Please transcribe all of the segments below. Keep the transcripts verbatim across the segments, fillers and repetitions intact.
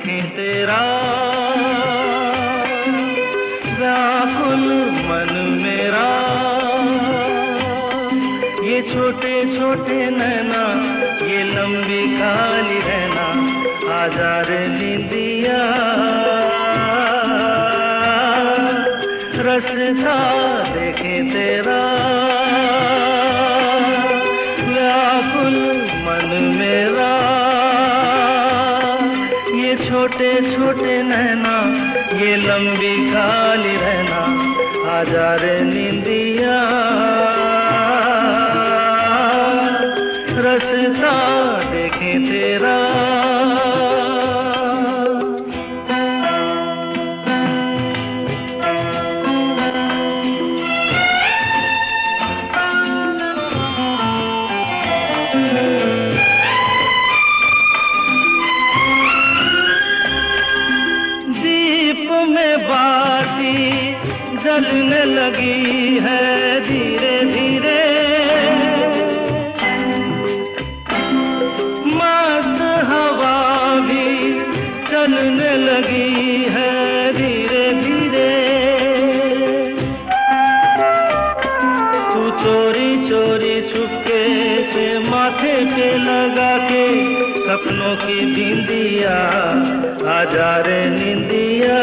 देखें तेरा व्याकुल मन मेरा, ये छोटे छोटे नैना, ये लंबी काली रहना, आजा रे नींदिया, रसता देखें तेरा व्याकुल मन मेरा, ये छोटे छोटे नैना, ये लंबी काली रहना, आजा रे नींदिया, रसता देखें तेरा। दीप में बाती जलने लगी है धीरे धीरे, मस्त हवा भी चलने लगी है धीरे धीरे, तू चोरी चोरी छुपके से माथे पे लगा के सपनों की बिंदिया, आजा रे निंदिया,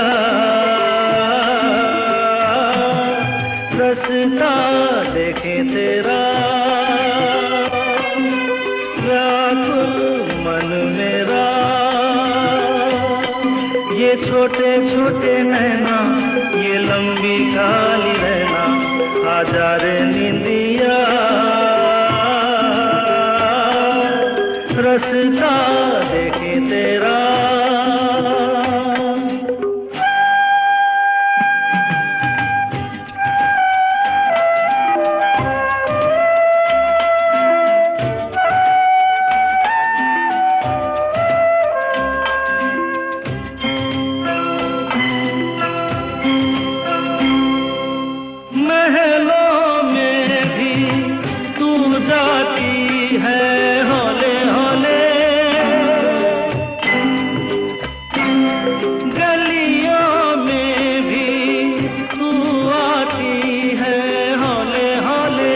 रसता देखें तेरा व्याकुल मन मेरा, ये छोटे छोटे नैना, ये लंबी काली रहना, आजा रे निंदिया, रसता देखें तेरा। महलों में भी तू जाती है हौले हौले, गलियों में भी तू आती है हौले हौले,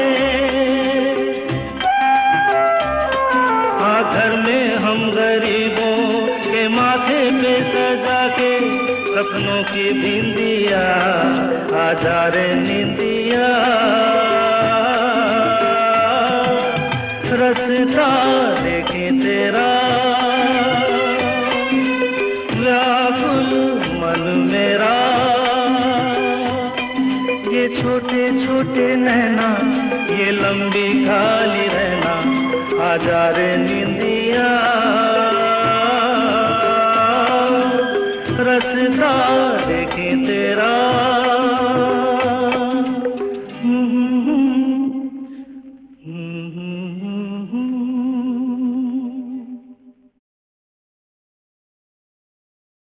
हाँ घर में हम गरीबों के माथे पे सजा के सपनों की बिंदिया, आजा रे निंदिया, रसता देखें तेरा व्याकुल मन मेरा, ये छोटे छोटे नैना, ये लंबी काली रहना, आजा रे निंदिया।